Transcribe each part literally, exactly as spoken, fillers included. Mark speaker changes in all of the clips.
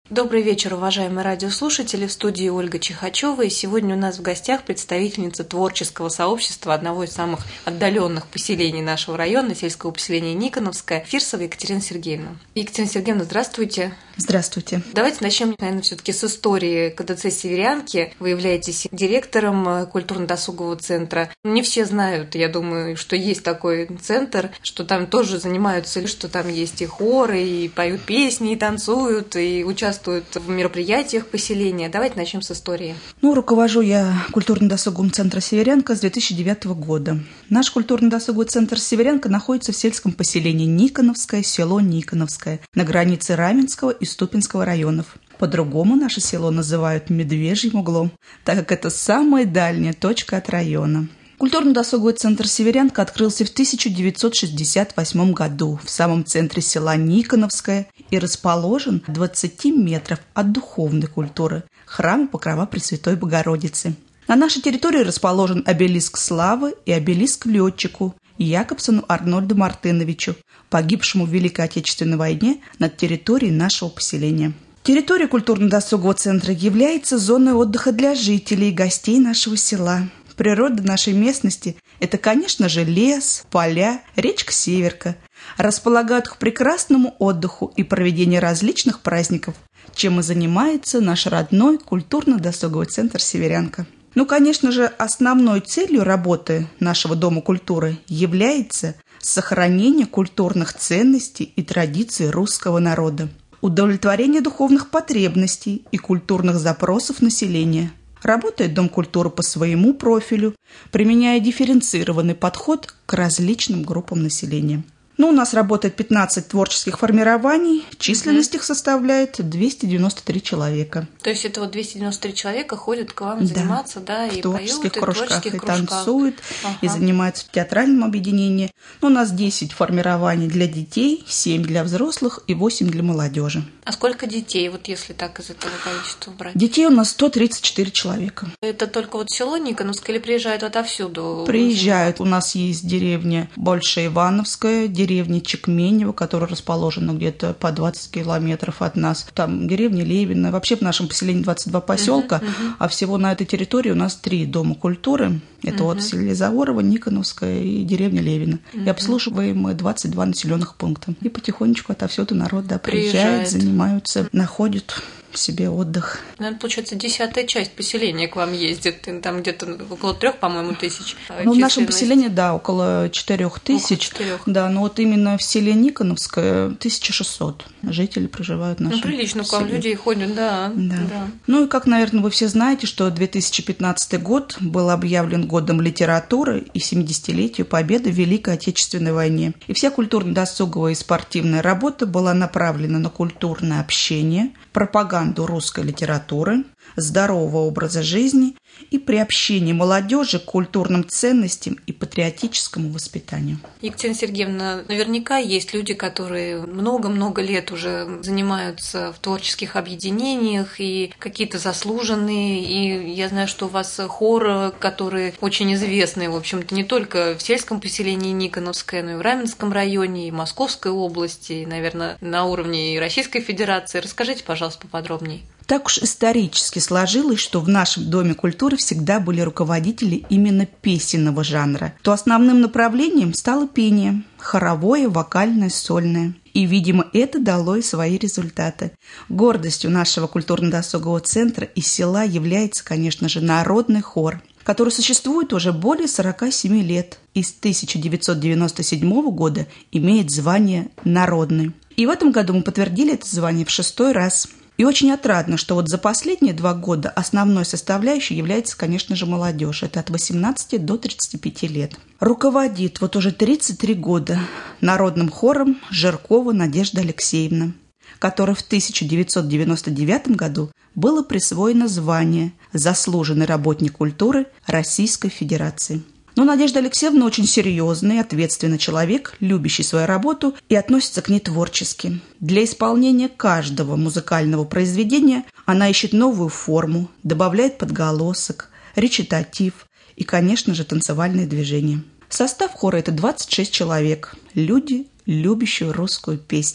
Speaker 1: Добрый вечер, уважаемые радиослушатели. В студии Ольга Чихачева. И сегодня у нас в гостях представительница творческого сообщества одного из самых отдаленных поселений нашего района, сельского поселения Никоновское, Фирсова Екатерина Сергеевна. Екатерина Сергеевна, здравствуйте.
Speaker 2: Здравствуйте.
Speaker 1: Давайте начнем, наверное, все-таки с истории КДЦ «Северянки». Вы являетесь директором культурно-досугового центра. Не все знают, я думаю, что есть такой центр, что там тоже занимаются, что там есть и хоры, и поют песни, и танцуют, и участвуют в мероприятиях поселения. Давайте начнем с истории.
Speaker 2: Ну, руковожу я культурно-досуговым центром «Северянка» с две тысячи девятого года. Наш культурно-досуговый центр «Северянка» находится в сельском поселении Никоновское, село Никоновское, на границе Раменского и Ступинского районов. По-другому наше село называют Медвежьим углом, так как это самая дальняя точка от района. Культурно-досуговый центр «Северянка» открылся в тысяча девятьсот шестьдесят восьмом году в самом центре села Никоновское и расположен в двадцати метрах от духовной культуры – храма Покрова Пресвятой Богородицы. На нашей территории расположен обелиск славы и обелиск летчику Якобсону Арнольду Мартыновичу, погибшему в Великой Отечественной войне над территорией нашего поселения. Территория культурно-досугового центра является зоной отдыха для жителей и гостей нашего села. Природа нашей местности – это, конечно же, лес, поля, речка Северка. Располагают к прекрасному отдыху и проведению различных праздников, чем и занимается наш родной культурно-досуговый центр «Северянка». Ну, конечно же, основной целью работы нашего Дома культуры является сохранение культурных ценностей и традиций русского народа, удовлетворение духовных потребностей и культурных запросов населения. Работает Дом культуры по своему профилю, применяя дифференцированный подход к различным группам населения. Ну, у нас работает пятнадцать творческих формирований, численность их составляет двести девяносто три человека.
Speaker 1: То есть это вот двести девяносто три человека ходят к вам заниматься, да,
Speaker 2: да
Speaker 1: и
Speaker 2: в творческих
Speaker 1: поют, и
Speaker 2: кружках,
Speaker 1: творческих
Speaker 2: и
Speaker 1: кружках.
Speaker 2: танцуют,
Speaker 1: ага.
Speaker 2: и занимаются в театральном объединении. Ну, у нас десять формирований для детей, семь для взрослых и восемь для молодежи.
Speaker 1: А сколько детей, вот если так из этого количества брать?
Speaker 2: Детей у нас сто тридцать четыре человека.
Speaker 1: Это только вот село Никоновское или приезжают отовсюду?
Speaker 2: Приезжают. У нас есть деревня Большеивановская, деревня Чекменево, которая расположена где-то по двадцать километров от нас. Там деревня Левина. Вообще в нашем поселении двадцать два поселка, uh-huh, uh-huh. а всего на этой территории у нас три дома культуры. Это uh-huh. вот село Заворово, Никоновская и деревня Левина. Uh-huh. И обслуживаем мы двадцать два населенных пункта. И потихонечку отовсюду народ да, приезжает, приезжает, занимаются, находят себе отдых.
Speaker 1: Наверное, получается, десятая часть поселения к вам ездит. Там где-то около трех, по-моему, тысяч.
Speaker 2: Ну, в нашем поселении, да, около четырех тысяч. Да, но вот именно в селе Никоновское тысяча шестьсот жителей проживают в нашем
Speaker 1: Ну, прилично
Speaker 2: поселении.
Speaker 1: к вам людей ходят, да.
Speaker 2: Да.
Speaker 1: да.
Speaker 2: Ну, и как, наверное, вы все знаете, что две тысячи пятнадцатый год был объявлен годом литературы и семидесятилетию победы в Великой Отечественной войне. И вся культурно-досуговая и спортивная работа была направлена на культурное общение, пропаганду русской литературы, здорового образа жизни и приобщение молодежи к культурным ценностям и патриотическому воспитанию.
Speaker 1: Екатерина Сергеевна, наверняка есть люди, которые много-много лет уже занимаются в творческих объединениях и какие-то заслуженные, и я знаю, что у вас хор, который очень известный, в общем-то, не только в сельском поселении Никоновское, но и в Раменском районе, и Московской области, и, наверное, на уровне и Российской Федерации. Расскажите, пожалуйста, поподробнее.
Speaker 2: Так уж исторически сложилось, что в нашем Доме культуры всегда были руководители именно песенного жанра, то основным направлением стало пение – хоровое, вокальное, сольное. И, видимо, это дало и свои результаты. Гордостью нашего культурно-досугового центра и села является, конечно же, народный хор, который существует уже более сорока семи лет и с тысяча девятьсот девяносто седьмого года имеет звание «народный». И в этом году мы подтвердили это звание в шестой раз. И очень отрадно, что вот за последние два года основной составляющей является, конечно же, молодежь. Это от восемнадцати до тридцати пяти лет. Руководит вот уже тридцать три года народным хором Жиркова Надежда Алексеевна, которой в тысяча девятьсот девяносто девятом году было присвоено звание «Заслуженный работник культуры Российской Федерации». Но Надежда Алексеевна очень серьезный, ответственный человек, любящий свою работу и относится к ней творчески. Для исполнения каждого музыкального произведения она ищет новую форму, добавляет подголосок, речитатив и, конечно же, танцевальные движения. Состав хора – это двадцать шесть человек, люди, любящие русскую песню.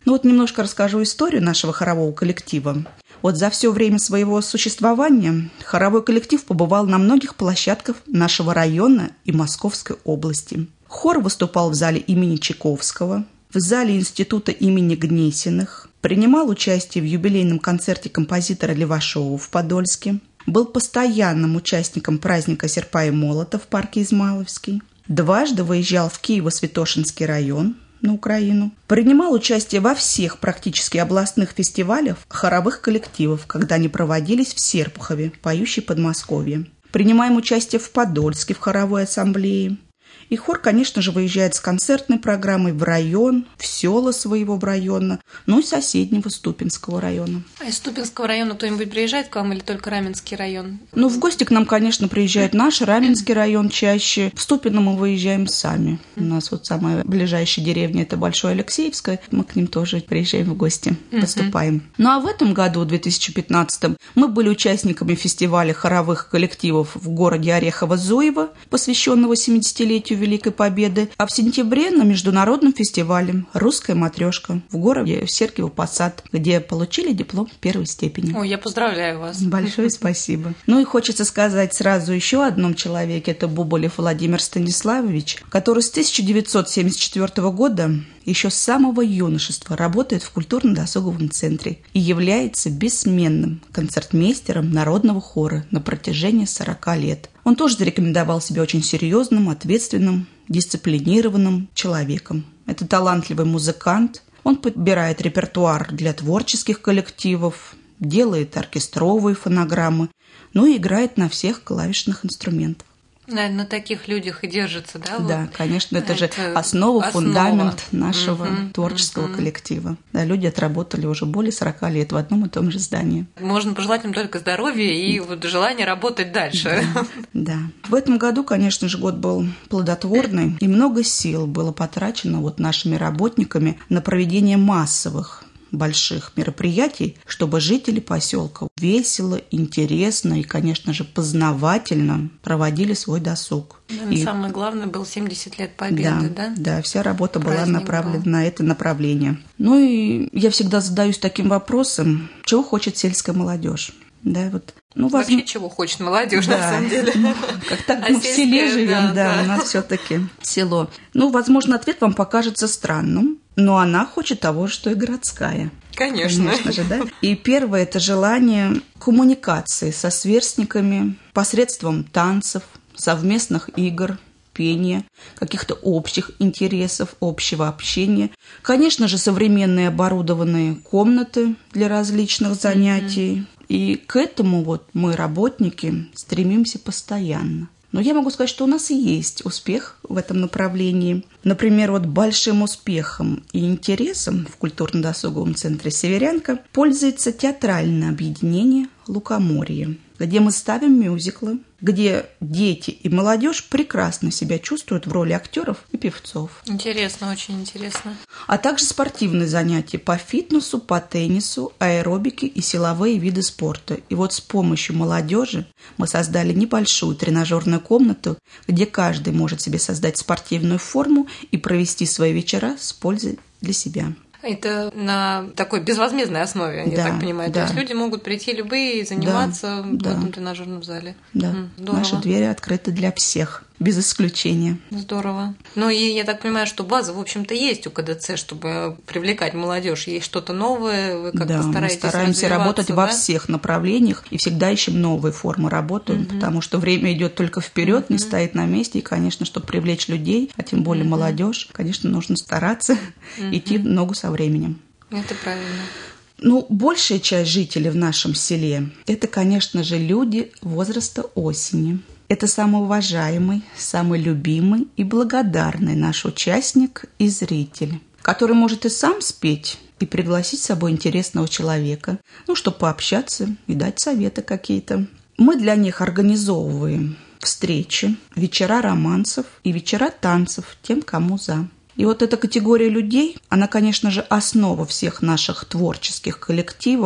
Speaker 2: Ну вот немножко расскажу историю нашего хорового коллектива. Вот за все время своего существования хоровой коллектив побывал на многих площадках нашего района и Московской области. Хор выступал в зале имени Чайковского, в зале института имени Гнесиных, принимал участие в юбилейном концерте композитора Левашова в Подольске, был постоянным участником праздника Серпа и Молота в парке Измайловский, дважды выезжал в Киево-Святошинский район на Украину, принимал участие во всех практически областных фестивалях хоровых коллективов, когда они проводились в Серпухове, поющей Подмосковье. Принимаем участие в Подольске в хоровой ассамблее. И хор, конечно же, выезжает с концертной программой в район, в села своего района, ну и соседнего Ступинского района.
Speaker 1: А из Ступинского района кто-нибудь приезжает к вам или только Раменский район?
Speaker 2: Ну, в гости к нам, конечно, приезжает наш Раменский район чаще. В Ступино мы выезжаем сами. У нас вот самая ближайшая деревня – это Большое Алексеевское. Мы к ним тоже приезжаем в гости, выступаем. Ну, а в этом году, в две тысячи пятнадцатом, мы были участниками фестиваля хоровых коллективов в городе Орехово-Зуево, посвященного семидесятилетию Великой Победы, а в сентябре на международном фестивале «Русская матрешка» в городе Сергиево-Посад, где получили диплом первой степени.
Speaker 1: Ой, я поздравляю вас.
Speaker 2: Большое спасибо. Ну и хочется сказать сразу еще о одном человеке, это Буболев Владимир Станиславович, который с тысяча девятьсот семьдесят четвёртого года еще с самого юношества работает в культурно-досуговом центре и является бессменным концертмейстером народного хора на протяжении сорока лет. Он тоже зарекомендовал себя очень серьезным, ответственным, дисциплинированным человеком. Это талантливый музыкант. Он подбирает репертуар для творческих коллективов, делает оркестровые фонограммы, ну и играет на всех клавишных инструментах.
Speaker 1: Наверное, на таких людях и держится, да?
Speaker 2: Да,
Speaker 1: вот?
Speaker 2: конечно, это, это же основа, основа, фундамент нашего угу, творческого угу. коллектива. Да, люди отработали уже более сорока лет в одном и том же здании.
Speaker 1: Можно пожелать им только здоровья и вот желания работать дальше.
Speaker 2: Да, да. В этом году, конечно же, год был плодотворный, и много сил было потрачено вот нашими работниками на проведение массовых больших мероприятий, чтобы жители поселка весело, интересно и, конечно же, познавательно проводили свой досуг.
Speaker 1: И самое главное, был семьдесят лет Победы, да?
Speaker 2: Да, да, вся работа Праздник была направлена был. на это направление. Ну и я всегда задаюсь таким вопросом, чего хочет сельская молодежь? Да, вот. Ну,
Speaker 1: вообще, воз... чего хочет молодежь, да. на самом деле.
Speaker 2: Ну, как так а мы сельская, в селе живем, да, да, да. У нас все-таки село. Ну, возможно, ответ вам покажется странным, но она хочет того же, что и городская.
Speaker 1: Конечно.
Speaker 2: Конечно же, да. И первое – это желание коммуникации со сверстниками посредством танцев, совместных игр, пения, каких-то общих интересов, общего общения. Конечно же, современные оборудованные комнаты для различных занятий. Mm-hmm. И к этому вот мы, работники, стремимся постоянно. Но я могу сказать, что у нас и есть успех в этом направлении. Например, вот большим успехом и интересом в культурно-досуговом центре «Северянка» пользуется театральное объединение «Лукоморье», где мы ставим мюзиклы, где дети и молодежь прекрасно себя чувствуют в роли актеров и певцов.
Speaker 1: Интересно, очень интересно.
Speaker 2: А также спортивные занятия по фитнесу, по теннису, аэробике и силовые виды спорта. И вот с помощью молодежи мы создали небольшую тренажерную комнату, где каждый может себе создать спортивную форму и провести свои вечера с пользой для себя.
Speaker 1: Это на такой безвозмездной основе, я
Speaker 2: да,
Speaker 1: так понимаю.
Speaker 2: Да.
Speaker 1: То есть люди могут прийти любые и заниматься
Speaker 2: да,
Speaker 1: в этом
Speaker 2: да.
Speaker 1: тренажерном зале.
Speaker 2: Да,
Speaker 1: Здорово.
Speaker 2: Наши двери открыты для всех, без исключения.
Speaker 1: Здорово. Ну и я так понимаю, что база, в общем-то, есть у КДЦ, чтобы привлекать молодежь. Есть что-то новое, вы как-то
Speaker 2: да,
Speaker 1: стараетесь
Speaker 2: мы стараемся работать
Speaker 1: да?
Speaker 2: во всех направлениях и всегда ищем новые формы работы, угу. потому что время идет только вперед, угу. не стоит на месте. И, конечно, чтобы привлечь людей, а тем более угу. молодежь, конечно, нужно стараться угу. идти в ногу со временем.
Speaker 1: Это правильно.
Speaker 2: Ну, большая часть жителей в нашем селе – это, конечно же, люди возраста осени. Это самый уважаемый, самый любимый и благодарный наш участник и зритель, который может и сам спеть, и пригласить с собой интересного человека, ну, чтобы пообщаться и дать советы какие-то. Мы для них организовываем встречи, вечера романсов и вечера танцев тем, кому за. И вот эта категория людей, она, конечно же, основа всех наших творческих коллективов.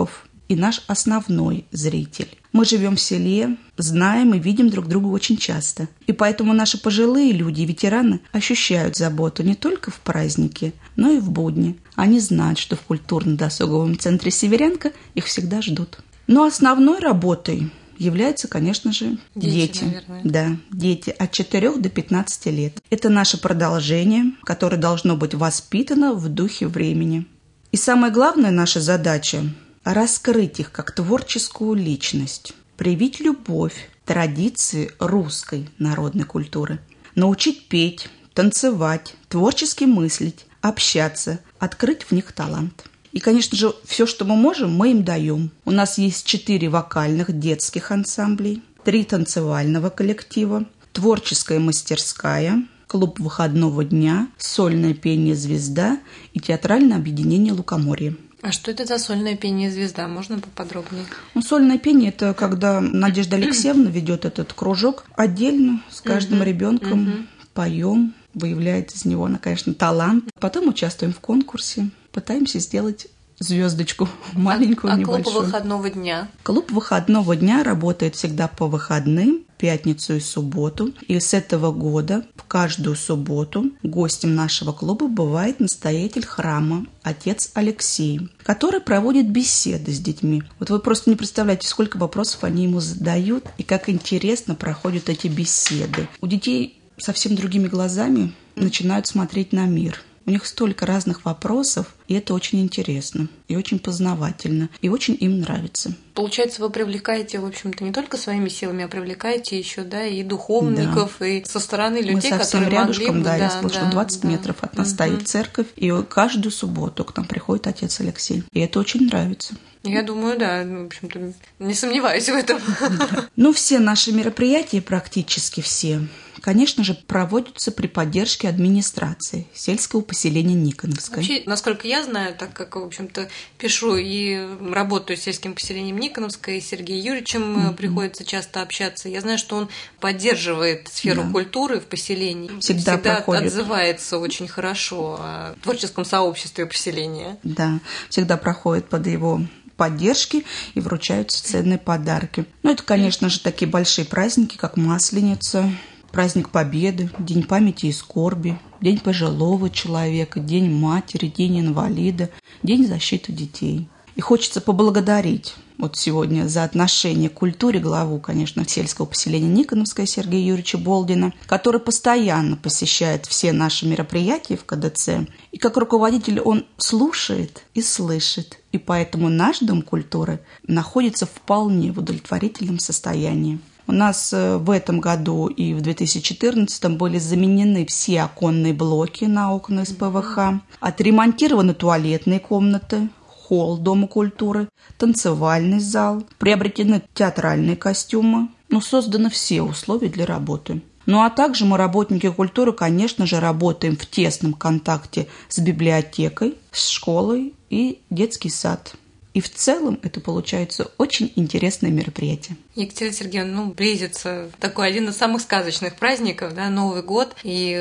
Speaker 2: и наш основной зритель. Мы живем в селе, знаем и видим друг друга очень часто. И поэтому наши пожилые люди и ветераны ощущают заботу не только в праздники, но и в будни. Они знают, что в культурно-досуговом центре «Северянка» их всегда ждут. Но основной работой являются, конечно же, дети.
Speaker 1: Дети,
Speaker 2: да, дети от четырёх до пятнадцати лет. Это наше продолжение, которое должно быть воспитано в духе времени. И самая главная наша задача – раскрыть их как творческую личность, привить любовь, традиции русской народной культуры, научить петь, танцевать, творчески мыслить, общаться, открыть в них талант. И, конечно же, все, что мы можем, мы им даем. У нас есть четыре вокальных детских ансамблей, три танцевального коллектива, творческая мастерская, клуб выходного дня, сольное пение «Звезда» и театральное объединение «Лукоморье».
Speaker 1: А что это за сольное пение «Звезда»? Можно поподробнее?
Speaker 2: Ну, сольное пение – это когда Надежда Алексеевна ведет этот кружок отдельно с каждым ребенком, поем, выявляет из него, конечно, талант. Потом участвуем в конкурсе, пытаемся сделать звездочку маленькую,
Speaker 1: а,
Speaker 2: небольшую.
Speaker 1: А клуб выходного дня?
Speaker 2: Клуб выходного дня работает всегда по выходным, пятницу и субботу. И с этого года в каждую субботу гостем нашего клуба бывает настоятель храма, отец Алексей, который проводит беседы с детьми. Вот вы просто не представляете, сколько вопросов они ему задают и как интересно проходят эти беседы. У детей совсем другими глазами начинают смотреть на мир. У них столько разных вопросов, и это очень интересно, и очень познавательно, и очень им нравится.
Speaker 1: Получается, вы привлекаете, в общем-то, не только своими силами, а привлекаете еще, да, и духовников, да. и со стороны людей,
Speaker 2: Мы совсем
Speaker 1: которые
Speaker 2: рядышком,
Speaker 1: могли бы...
Speaker 2: да,
Speaker 1: да,
Speaker 2: я слышу,
Speaker 1: да,
Speaker 2: двадцать
Speaker 1: да.
Speaker 2: метров от нас
Speaker 1: угу.
Speaker 2: стоит церковь, и каждую субботу к нам приходит отец Алексей, и это очень нравится.
Speaker 1: Я думаю, да, в общем-то, не сомневаюсь в этом.
Speaker 2: Ну, все наши мероприятия, практически все, конечно же, проводятся при поддержке администрации сельского поселения Никоновское.
Speaker 1: Вообще, насколько я знаю, так как, в общем-то, пишу и работаю с сельским поселением Никоновское, и с Сергеем Юрьевичем mm-hmm. приходится часто общаться, я знаю, что он поддерживает сферу да. культуры в поселении.
Speaker 2: Всегда,
Speaker 1: Всегда
Speaker 2: проходит.
Speaker 1: Отзывается очень хорошо о творческом сообществе поселения.
Speaker 2: Да, всегда проходит под его поддержки и вручаются ценные подарки. Ну, это, конечно же, такие большие праздники, как Масленица, праздник Победы, День памяти и скорби, День пожилого человека, День матери, День инвалида, День защиты детей. И хочется поблагодарить вот сегодня за отношение к культуре главу, конечно, сельского поселения Никоновское Сергея Юрьевича Болдина, который постоянно посещает все наши мероприятия в ка дэ цэ. И как руководитель он слушает и слышит. И поэтому наш Дом культуры находится вполне в удовлетворительном состоянии. У нас в этом году и в две тысячи четырнадцатом были заменены все оконные блоки на окна из пэ вэ ха, отремонтированы туалетные комнаты, холл Дома культуры, танцевальный зал, приобретены театральные костюмы, но созданы все условия для работы. Ну а также мы, работники культуры, конечно же, работаем в тесном контакте с библиотекой, с школой и детский сад. И в целом это получается очень интересное мероприятие.
Speaker 1: Екатерина Сергеевна, ну, близится такой один из самых сказочных праздников, да, Новый год.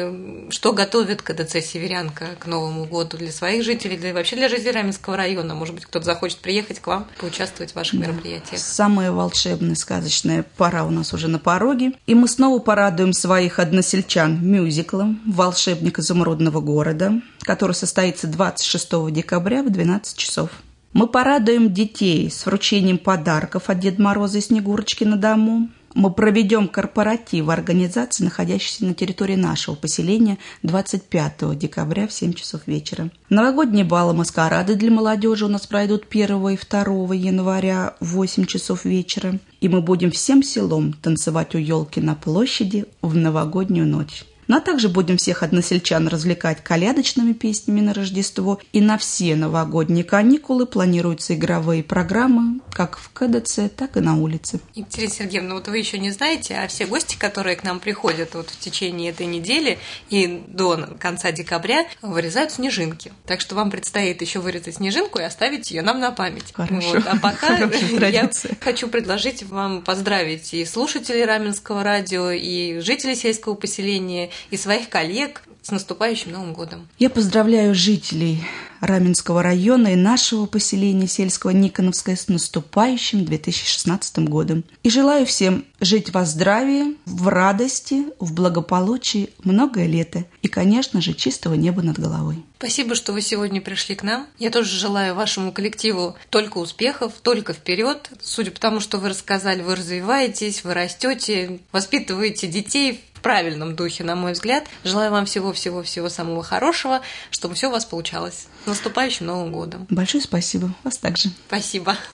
Speaker 1: И что готовит ка дэ цэ «Северянка» к Новому году для своих жителей, да и вообще для жителей Раменского района? Может быть, кто-то захочет приехать к вам, поучаствовать в ваших да. мероприятиях?
Speaker 2: Самая волшебная, сказочная пора у нас уже на пороге. И мы снова порадуем своих односельчан мюзиклом «Волшебник изумрудного города», который состоится двадцать шестого декабря в двенадцать часов. Мы порадуем детей с вручением подарков от Деда Мороза и Снегурочки на дому. Мы проведем корпоратив организации, находящейся на территории нашего поселения, двадцать пятого декабря в семь часов вечера. Новогодние балы-маскарады для молодежи у нас пройдут первого и второго января в восемь часов вечера. И мы будем всем селом танцевать у елки на площади в новогоднюю ночь. Ну а также будем всех односельчан развлекать колядочными песнями на Рождество. И на все новогодние каникулы планируются игровые программы как в ка дэ цэ, так и на улице.
Speaker 1: Екатерина Сергеевна, вот вы еще не знаете, а все гости, которые к нам приходят вот в течение этой недели и до конца декабря, вырезают снежинки. Так что вам предстоит еще вырезать снежинку и оставить ее нам на память.
Speaker 2: Хорошо.
Speaker 1: Вот. А пока я
Speaker 2: традиция.
Speaker 1: хочу предложить вам поздравить и слушателей Раменского радио, и жителей сельского поселения, и своих коллег с наступающим Новым годом.
Speaker 2: Я поздравляю жителей Раменского района и нашего поселения сельского Никоновское с наступающим две тысячи шестнадцатым годом. И желаю всем жить во здравии, в радости, в благополучии многое лето и, конечно же, чистого неба над головой.
Speaker 1: Спасибо, что вы сегодня пришли к нам. Я тоже желаю вашему коллективу только успехов, только вперед. Судя по тому, что вы рассказали, вы развиваетесь, вы растете, воспитываете детей в правильном духе, на мой взгляд. Желаю вам всего-всего-всего самого хорошего, чтобы все у вас получалось. С наступающим Новым годом.
Speaker 2: Большое спасибо. Вас также.
Speaker 1: Спасибо.